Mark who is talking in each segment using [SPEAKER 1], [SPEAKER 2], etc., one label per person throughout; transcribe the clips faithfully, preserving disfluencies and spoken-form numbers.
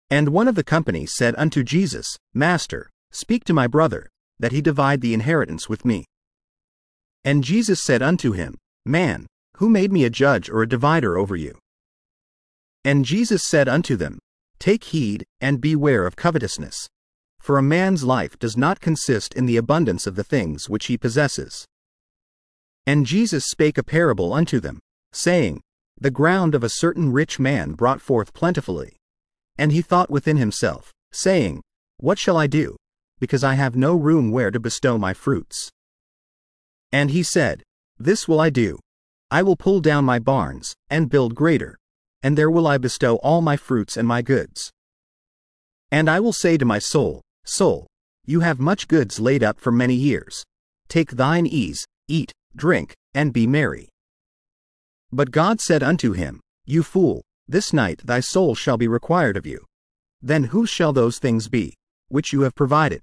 [SPEAKER 1] And one of the company said unto Jesus, Master, speak to my brother, that he divide the inheritance with me. And Jesus said unto him, Man, who made me a judge or a divider over you? And Jesus said unto them, Take heed, and beware of covetousness. For a man's life does not consist in the abundance of the things which he possesses. And Jesus spake a parable unto them, saying, The ground of a certain rich man brought forth plentifully. And he thought within himself, saying, What shall I do, because I have no room where to bestow my fruits? And he said, This will I do. I will pull down my barns, and build greater, and there will I bestow all my fruits and my goods. And I will say to my soul, Soul, you have much goods laid up for many years. Take thine ease, eat, drink, and be merry. But God said unto him, You fool, this night thy soul shall be required of you. Then whose shall those things be, which you have provided?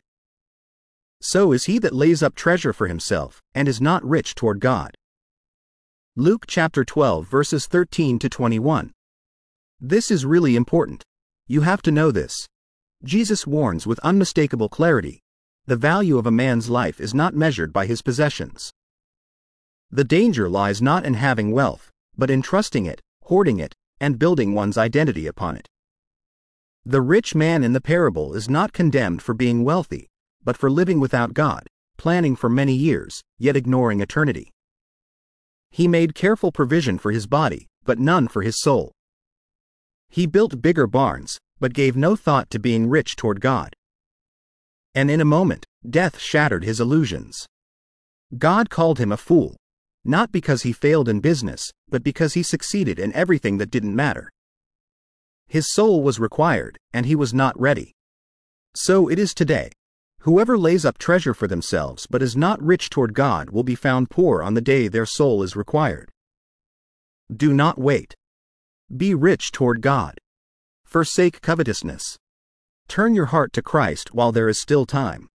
[SPEAKER 1] So is he that lays up treasure for himself, and is not rich toward God. Luke chapter twelve verses thirteen to twenty-one. This is really important. You have to know this. Jesus warns with unmistakable clarity, the value of a man's life is not measured by his possessions. The danger lies not in having wealth, but in trusting it, hoarding it, and building one's identity upon it. The rich man in the parable is not condemned for being wealthy, but for living without God, planning for many years, yet ignoring eternity. He made careful provision for his body, but none for his soul. He built bigger barns, but gave no thought to being rich toward God. And in a moment, death shattered his illusions. God called him a fool, not because he failed in business, but because he succeeded in everything that didn't matter. His soul was required, and he was not ready. So it is today. Whoever lays up treasure for themselves but is not rich toward God will be found poor on the day their soul is required. Do not wait. Be rich toward God. Forsake covetousness. Turn your heart to Christ while there is still time.